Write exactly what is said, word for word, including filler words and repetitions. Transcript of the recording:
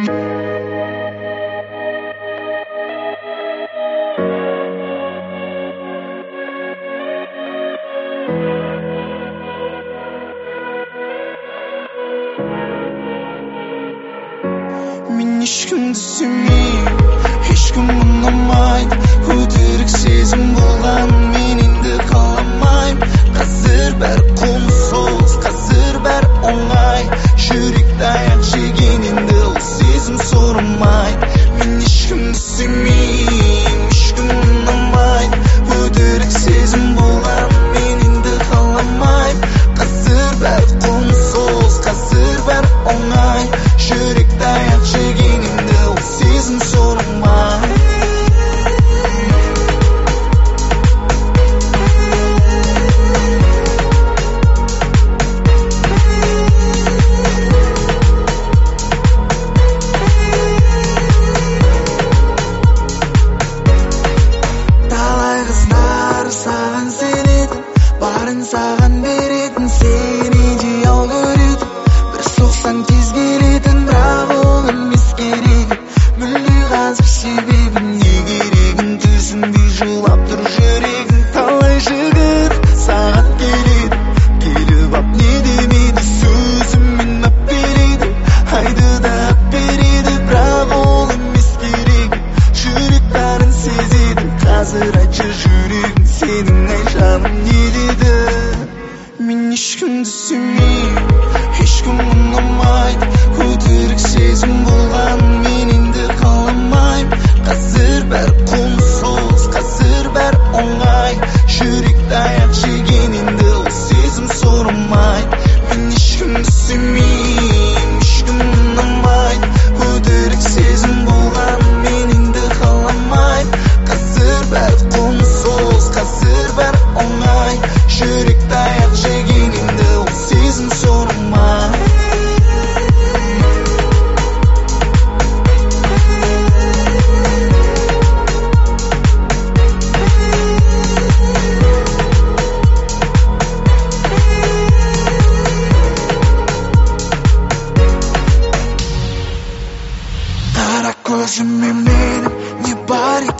Мен ешкімді сүймеймін, ешкім ұнамайды. Өтірік сезім болған мен енді қаламаймын. Қазір бәрі қолма-қол, қазір бәрі оңай. Жүректі аяқ жеген енді ол сезім сорымайды. Мен ешкімді сүймеймін, ешкім ұнамайды. Өтірік сезім болған мен енді қаламаймын. Қазір бәрі қолма-қол, қазір бәрі оңай. Жүректі аяқ жеген енді ол сезім сорымайды. Талай қыздар саған сенетін, барын саған беретін, сені идеал көретін, бір соқсан тез келетін, бірақ ол емес керегі. Мүлде қазір себебі не керегін түсінбей жылап тұр жүрегің. Талай жігіт саған келеді, келіп ап не демейді, сөзімен ап береді, айды да ап береді, бірақ ол емес керегі. Жүрек бәрін сезеді, қазір айтшы жүрегің сенің, ай жаным не деді. Мен ешкімді сүймеймін, ешкім ұнамайды. Өтірік сезім болған мен енді қаламаймын. Қазір бәрі қолма-қол, қазір бәрі оңай. Жүректі аяқ жеген енді ол сезім сорымайды. Мен ешкімді сүймеймін, ешкім ұнамайды. Өтірік сезім болған мен енді қаламаймын. Қазір бәрі қолма-қол, қазір бәрі оңай. Жүректі аяқ жеген енді ол сезім сорымайды. Қара көзіме менің не бар